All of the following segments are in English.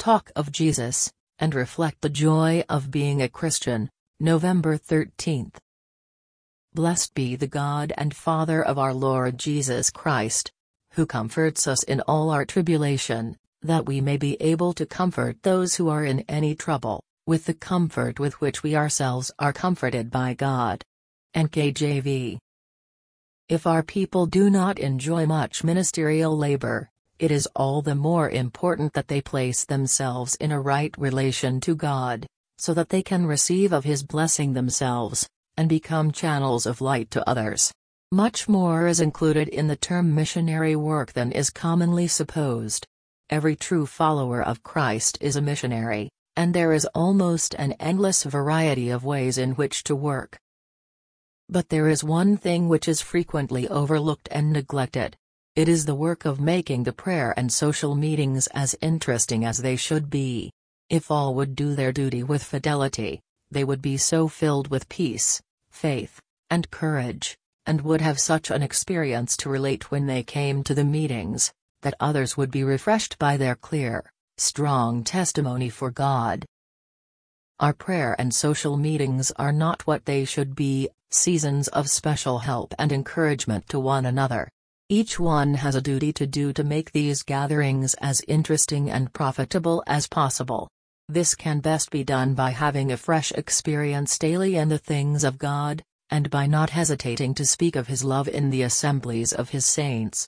Talk of Jesus, and reflect the joy of being a Christian, November 13th. Blessed be the God and Father of our Lord Jesus Christ, who comforts us in all our tribulation, that we may be able to comfort those who are in any trouble, with the comfort with which we ourselves are comforted by God. NKJV. If our people do not enjoy much ministerial labor, it is all the more important that they place themselves in a right relation to God, so that they can receive of His blessing themselves, and become channels of light to others. Much more is included in the term missionary work than is commonly supposed. Every true follower of Christ is a missionary, and there is almost an endless variety of ways in which to work. But there is one thing which is frequently overlooked and neglected. It is the work of making the prayer and social meetings as interesting as they should be. If all would do their duty with fidelity, they would be so filled with peace, faith, and courage, and would have such an experience to relate when they came to the meetings, that others would be refreshed by their clear, strong testimony for God. Our prayer and social meetings are not what they should be, seasons of special help and encouragement to one another. Each one has a duty to do to make these gatherings as interesting and profitable as possible. This can best be done by having a fresh experience daily in the things of God, and by not hesitating to speak of His love in the assemblies of His saints.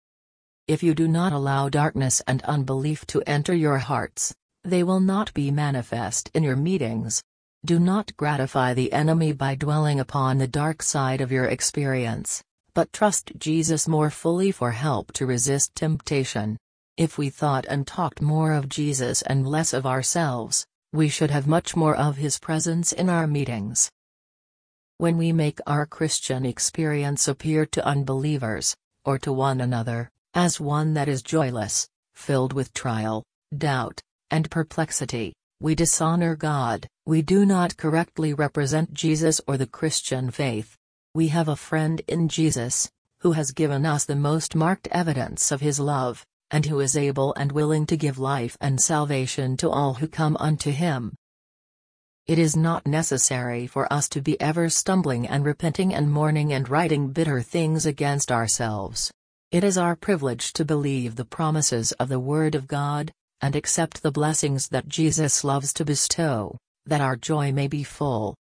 If you do not allow darkness and unbelief to enter your hearts, they will not be manifest in your meetings. Do not gratify the enemy by dwelling upon the dark side of your experience, but trust Jesus more fully for help to resist temptation. If we thought and talked more of Jesus and less of ourselves, we should have much more of His presence in our meetings. When we make our Christian experience appear to unbelievers, or to one another, as one that is joyless, filled with trial, doubt, and perplexity, we dishonor God. We do not correctly represent Jesus or the Christian faith. We have a friend in Jesus, who has given us the most marked evidence of His love, and who is able and willing to give life and salvation to all who come unto Him. It is not necessary for us to be ever stumbling and repenting and mourning and writing bitter things against ourselves. It is our privilege to believe the promises of the Word of God, and accept the blessings that Jesus loves to bestow, that our joy may be full.